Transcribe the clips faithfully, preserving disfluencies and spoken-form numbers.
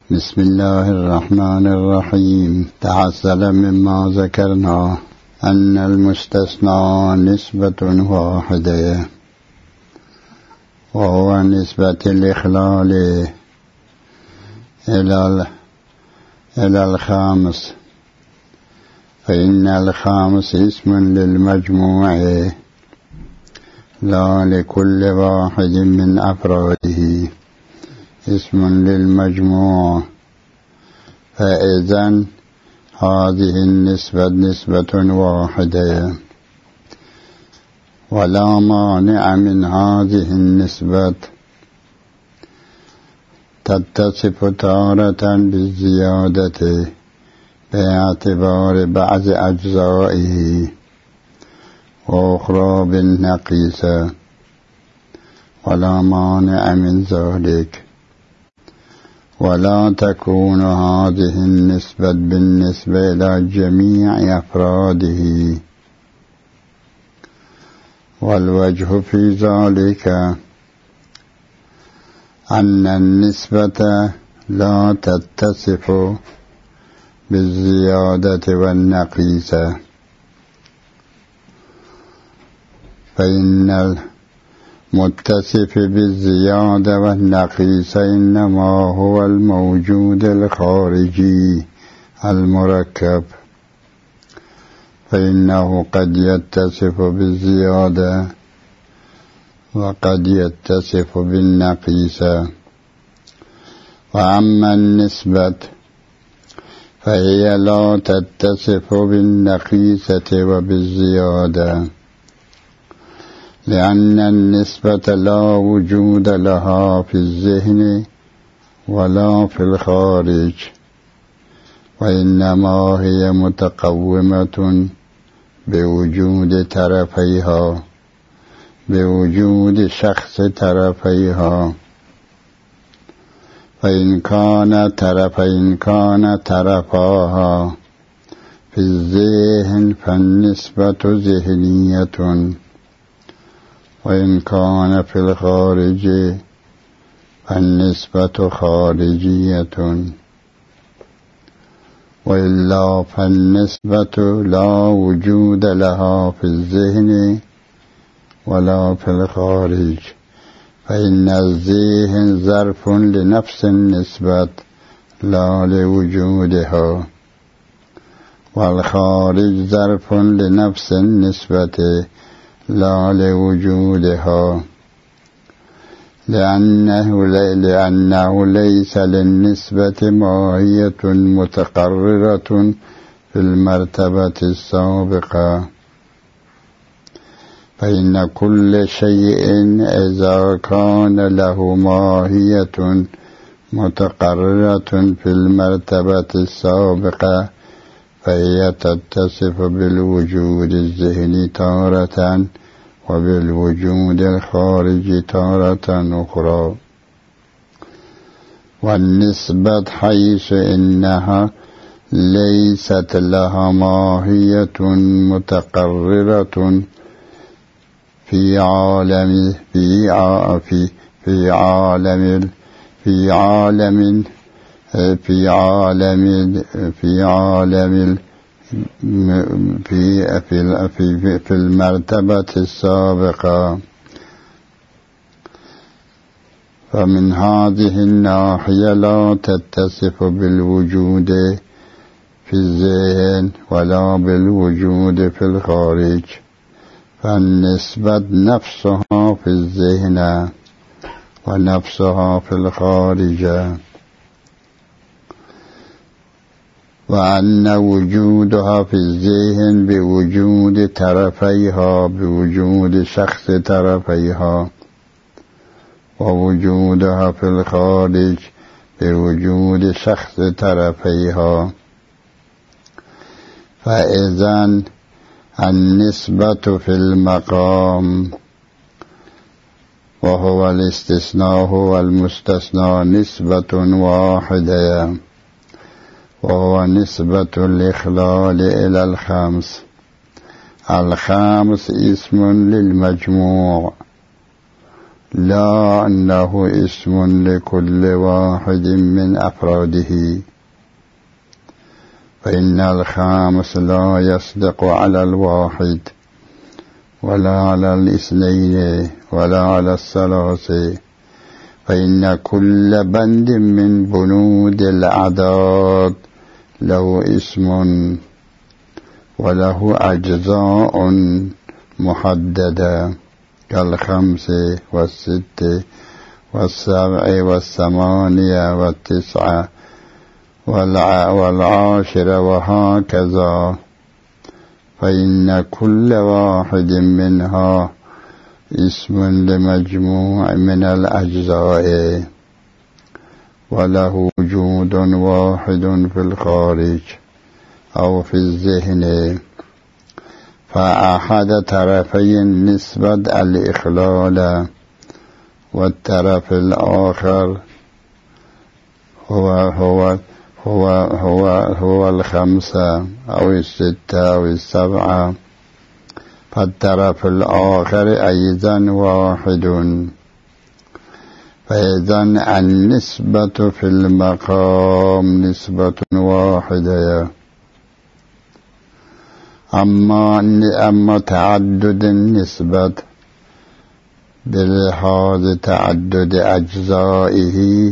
بسم الله الرحمن الرحيم. تحصل مما ذكرنا أن المستثنى نسبة واحدة، وهو نسبة الإخلال إلى إلى الخامس، فإن الخامس اسم للمجموع لا لكل واحد من أفراده، اسم للمجموع. فإذن هذه النسبة نسبة واحدة، ولا مانع من هذه النسبة تتصف تارة بالزيادة باعتبار بعض أجزائه، وأخرى بالنقيصة، ولا مانع من ذلك. ولا تكون هذه النسبة بالنسبة إلى جميع أفراده، والوجه في ذلك أن النسبة لا تتصف بالزيادة والنقيصة، فإن المتصف بالزيادة والنقيصة إنما هو الموجود الخارجي المركب، فإنه قد يتصف بالزيادة وقد يتصف بالنقيصة. وأما النسبة فهي لا تتصف بالنقيصة وبالزيادة، لأن النسبة لا وجود لها في الذهن ولا في الخارج، وإنما هي متقومة بوجود طرفيها، بوجود شخص طرفيها. فإن كان طرفين كان طرفاها في الذهن فالنسبة ذهنية، وإن كان في الخارج فالنسبة خارجية، وإلا فالنسبة لا وجود لها في الذهن ولا في الخارج، فإن الذهن ظرف لنفس النسبة لا لوجودها، والخارج ظرف لنفس النسبة لا لوجودها، لأنه, لأنه ليس للنسبة ماهية متقررة في المرتبة السابقة. فإن كل شيء إذا كان له ماهية متقررة في المرتبة السابقة فهي تتصف بالوجود الذهني تارة وبالوجود الخارجي تارة أخرى. والنسبة حيث إنها ليست لها ماهية متقررة في عالم في في في عالم في عالم في عالم في عالم في في في في المرتبة السابقة، فمن هذه الناحية لا تتصف بالوجود في الذهن ولا بالوجود في الخارج، فالنسبة نفسها في الذهن ونفسها في الخارج، وأن وجودها في الذهن بوجود طرفيها بوجود شخص طرفيها، ووجودها في الخارج بوجود شخص طرفيها. فإذن النسبة في المقام وهو الاستثناء هو المستثنى نسبة واحدة، وهو نسبة الإخلال إلى الخامس. الخامس اسم للمجموع لا أنه اسم لكل واحد من أفراده، فإن الخامس لا يصدق على الواحد ولا على الاثنين ولا على الثلاثة، فإن كل بند من بنود الأعداد له اسم وله أجزاء محددة كالخمس والست والسبع والثمانية والتسعة والعاشرة وهكذا، فإن كل واحد منها اسم لمجموع من الأجزاء وله وجود واحد في الخارج أو في الذهن، فأحد طرفي النسبة الإخلال، والطرف الآخر هو هو هو هو هو الخمسة أو الستة أو السبعة، فالطرف الآخر أيضا واحد، فإذا النسبة في المقام نسبة واحدة. أما أما تعدد النسبة بلحاظ تعدد أجزائه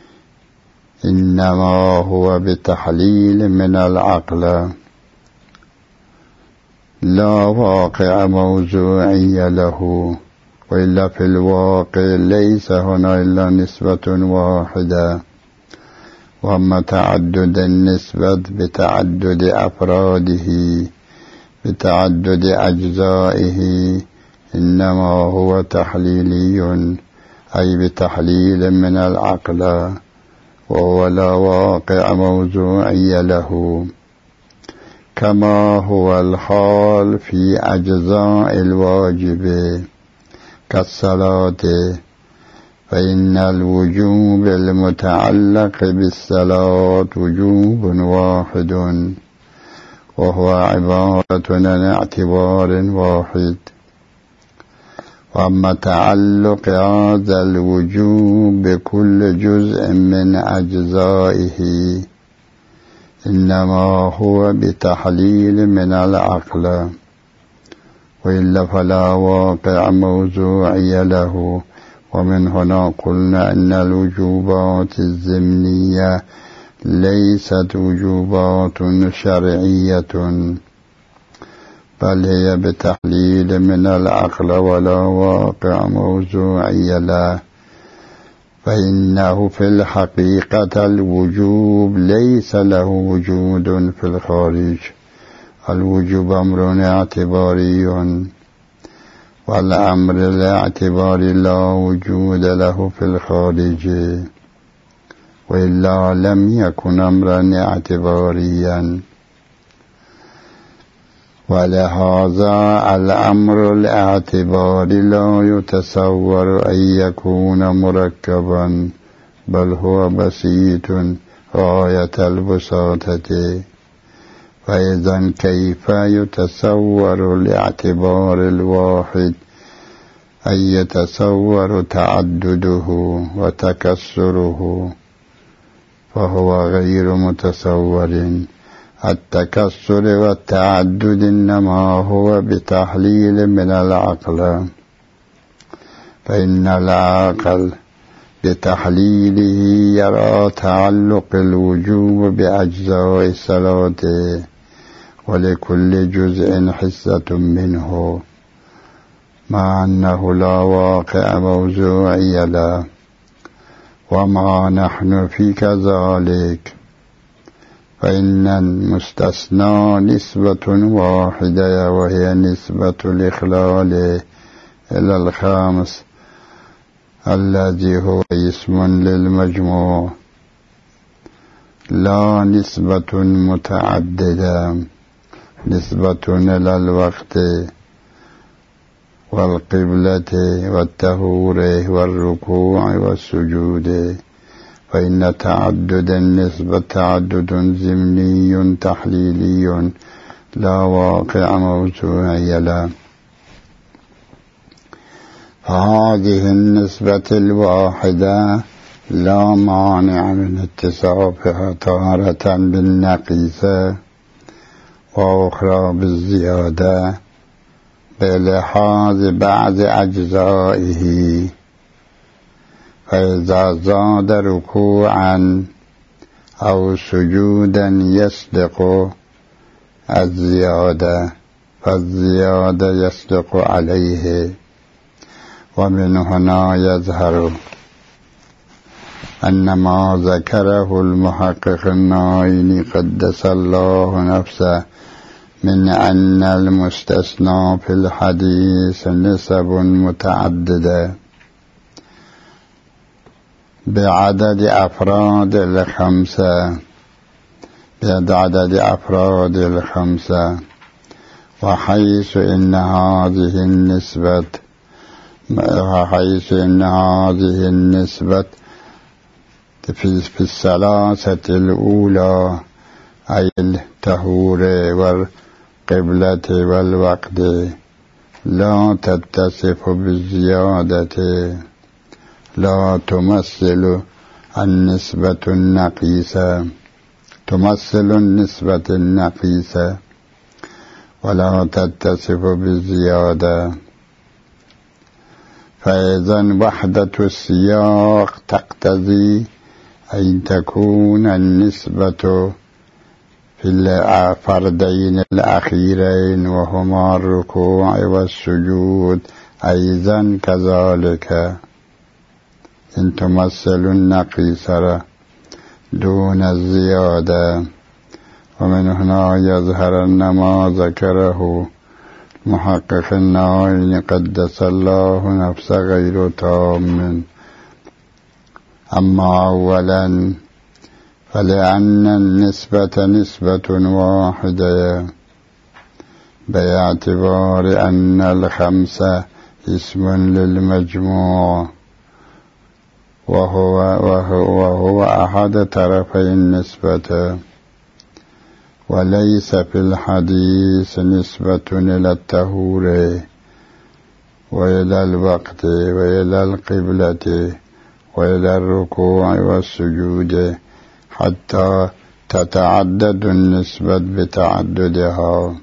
إنما هو بتحليل من العقل، لا واقع موضوعي له، وإلا في الواقع ليس هنا إلا نسبة واحدة. وأما تعدد النسبة بتعدد أفراده بتعدد أجزائه إنما هو تحليلي، أي بتحليل من العقل، وهو لا واقع موضوعي له، كما هو الحال في أجزاء الواجب كالصلاة، فإن الوجوب المتعلق بالصلاة وجوب واحد، وهو عبارة عن اعتبار واحد. وأما تعلق هذا الوجوب بكل جزء من أجزائه إنما هو بتحليل من العقل، وإلا فلا واقع موضوعي له. ومن هنا قلنا أن الوجوبات الضمنية ليست وجوبات شرعية، بل هي بتحليل من العقل ولا واقع موضوعي له، فإنه في الحقيقة الوجوب ليس له وجود في الخارج. الوجوب أمر اعتباري، والأمر الاعتباري لا وجود له في الخارج، وإلا لم يكن أمرا اعتباريا. ولهذا الأمر الاعتباري لا يتصور أن يكون مركبا، بل هو بسيط غاية البساطة. فإذا كيف يتصور الاعتبار الواحد أن يتصور تعدده وتكسره؟ فهو غير متصور. التكسر والتعدد إنما هو بتحليل من العقل، فإن العقل بتحليله يرى تعلق الوجوب بأجزاء الصلاة، ولكل جزء حصة منه، مع أنه لا واقع موضوعي له. وما نحن في كذلك، فإن المستثنى نسبة واحدة، وهي نسبة الإخلال إلى الخامس الذي هو اسم للمجموع، لا نسبة متعددة، نسبة إلى الوقت والقبلة والطهور والركوع والسجود. فإن تعدد النسبة تعدد ضمني تحليلي لا واقع موضوعي له. فهذه النسبة الواحدة لا مانع من اتصافها تارة بالنقيصة وأخرى بالزيادة بلحاظ بعض أجزائه، فإذا زاد ركوعا أو سجودا يصدق الزيادة فالزيادة يصدق عليه. ومن هنا يظهر أن ما ذكره المحقق النائني قدس الله نفسه من أن المستثنى في الحديث نسب متعددة بعدد أفراد الخمسة بعدد أفراد الخمسة وحيث إن هذه النسبة وحيث إن هذه النسبة في في الثلاثة الأولى أي الطهور والقبلة والوقت لا تتصف بالزيادة لا تمثل النسبة النقيصة تمثل النسبة النقيصة ولا تتصف بالزيادة. فإذا وحدة السياق تقتضي أن تكون النسبة في الفردين الأخيرين وهما الركوع والسجود أيضا كذلك إن تمثل النقيصة دون الزيادة. ومن هنا يظهر أن ما ذكره محقق النائني قدس الله نفسه غير تام. أما أولا فلأن النسبة نسبة واحدة باعتبار أن الخمسة اسم للمجموع وهو, وهو, وهو أحد طرفي النسبة، وليس في الحديث نسبة إلى الطهور وإلى الوقت وإلى القبلة وإلى الركوع والسجود حتى تتعدد النسبة بتعددها،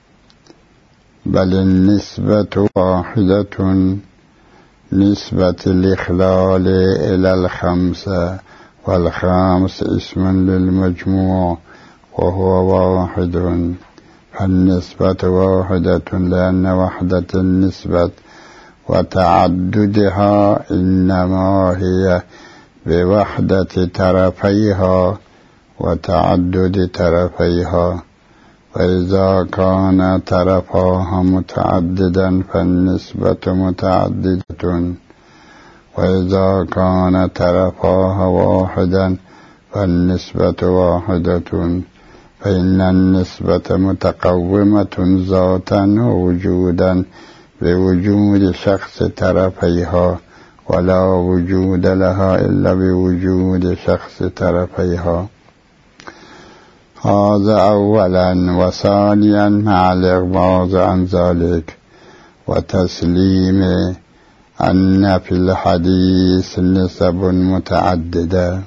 بل النسبة واحدة نسبة الإخلال إلى الخمسة، والخامس اسم للمجموع وهو واحد، فالنسبة واحدة لأن وحدة النسبة وتعددها إنما هي بوحدة طرفيها وتعدد طرفيها. وإذا كان طرفها متعددا فالنسبة متعددة، وإذا كان طرفها واحدا فالنسبة واحدة، فإن النسبة متقومة ذاتا ووجودا بوجود شخص طرفيها، ولا وجود لها إلا بوجود شخص طرفيها. هذا أولا. وثانيا مع الإغماض عن ذلك وتسليم أن في الحديث نسب متعددة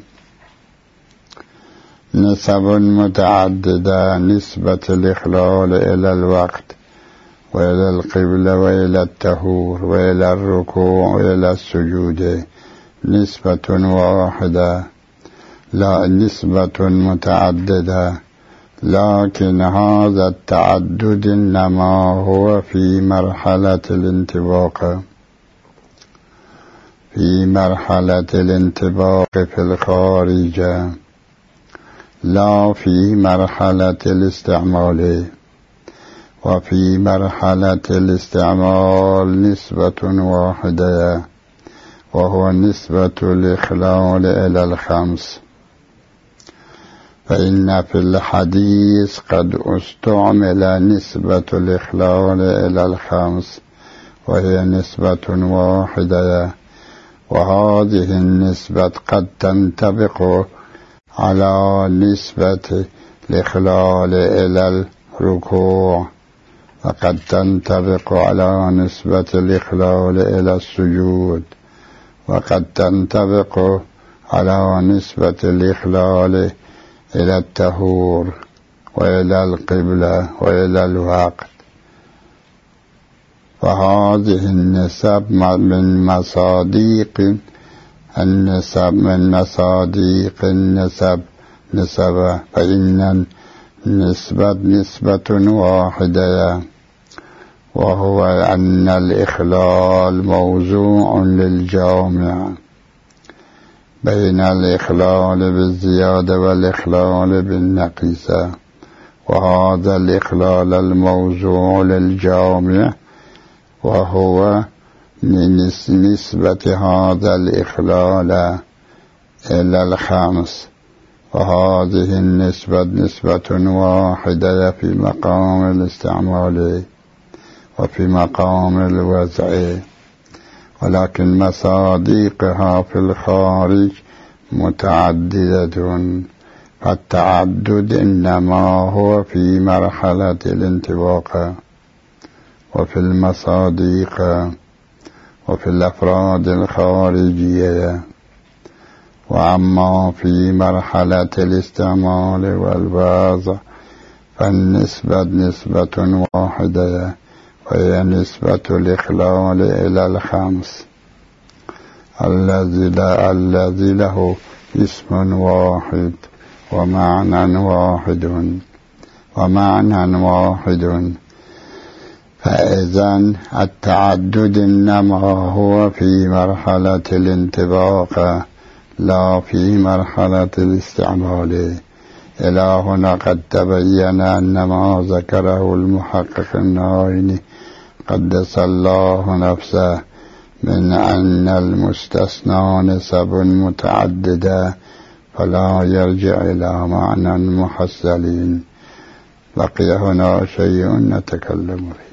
نسب متعددة نسبة الإخلال إلى الوقت وإلى القبلة وإلى الطهور وإلى الركوع وإلى السجود نسبة واحدة لا نسبة متعددة، لكن هذا التعدد إنما هو في مرحلة الانطباق في مرحلة الانطباق في الخارج، لا في مرحلة الاستعمال. وفي مرحلة الاستعمال نسبة واحدة وهو نسبة الإخلال إلى الخمس، فإن في الحديث قد استعمل نسبة الإخلال إلى الخمس وهي نسبة واحدة، وهذه النسبة قد تنطبق على نسبة الإخلال إلى الركوع وقد تنطبق على نسبة الإخلال إلى السجود، وقد تنطبق على نسبة الإخلال إلى الطهور وإلى القبلة وإلى الوقت. فهذه النسب من مصاديق النسب من مصاديق النسب نسبة، فإن النسبة نسبة واحدة، وهو أن الإخلال موضوع للجامع بين الإخلال بالزيادة والإخلال بالنقيصة. وهذا الإخلال الموضوع للجامع وهو نسبة هذا الإخلال إلى الخمس، وهذه النسبة نسبة واحدة في مقام الاستعمال وفي مقام الوضع، ولكن مصاديقها في الخارج متعددة، فالتعدد إنما هو في مرحلة الانطباق وفي المصاديق وفي الأفراد الخارجية. وأما في مرحلة الاستعمال والوضع فالنسبة نسبة واحدة، وهي نسبة الإخلال إلى الخمس الذي له اسم واحد ومعنى واحد ومعنى واحد. فإذن التعدد إنما هو في مرحلة الانطباق لا في مرحلة الاستعمال. إلى هنا قد تبين أن ما ذكره المحقق النائني قدس الله نفسه من أن المستثنى نسب متعددة فلا يرجع إلى معنى محصل. بقي هنا شيء نتكلم فيه.